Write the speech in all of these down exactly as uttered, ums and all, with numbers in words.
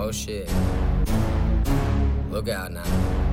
Oh shit. Look out now.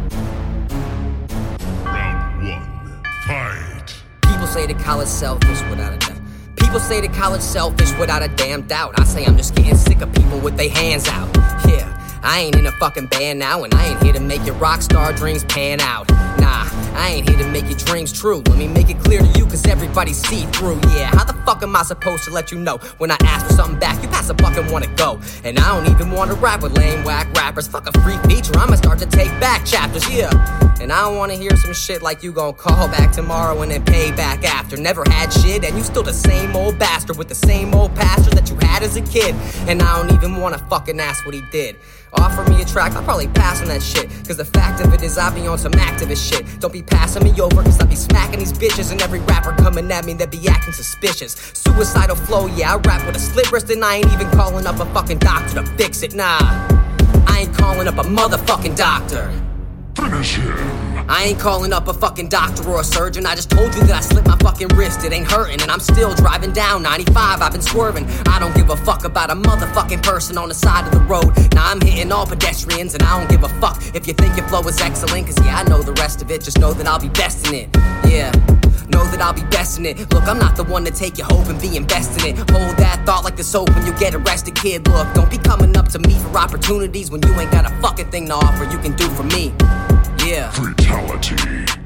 Round one, fight. People say the college selfish without a doubt. People say the college selfish without a damn doubt. I say I'm just getting sick of people with their hands out. Yeah, I ain't in a fucking band now, and I ain't here to make your rock star dreams pan out. Nah, I ain't here to make your dreams true. Let me make it clear to you, cause everybody see through. Yeah, how the fuck am I supposed to let you know when I ask for something back? You pass a buck and wanna go. And I don't even wanna rap with lame whack rappers. Fuck a free feature, I'ma start to take back chapters, yeah. And I don't wanna hear some shit like you gon' call back tomorrow and then pay back after. Never had shit, and you still the same old bastard with the same old pastor that you had as a kid. And I don't even wanna fucking ask what he did. Offer me a track, I'll probably pass on that shit. Cause the fact of it is I be on some activist shit. Don't be passing me over, cause I be smacking these bitches. And every rapper coming at me that be acting suspicious. Suicidal flow, yeah, I rap with a slit wrist. And I ain't even calling up a fucking doctor to fix it, nah. I ain't calling up a motherfucking doctor. Finish him. I ain't calling up a fucking doctor or a surgeon. I just told you that I slipped my fucking wrist. It ain't hurting, and I'm still driving down ninety-five. I've been swerving. I don't give a fuck about a motherfucking person on the side of the road. Now I'm hitting all pedestrians, and I don't give a fuck if you think your flow is excellent. Cause yeah, I know the rest of it. Just know that I'll be best in it. Yeah, know that I'll be best in it. Look, I'm not the one to take your hope and be investing it. Hold that thought like the soap when you get arrested, kid. Look, don't be coming up to me for opportunities when you ain't got a fucking thing to offer you can do for me. Yeah. Fatality.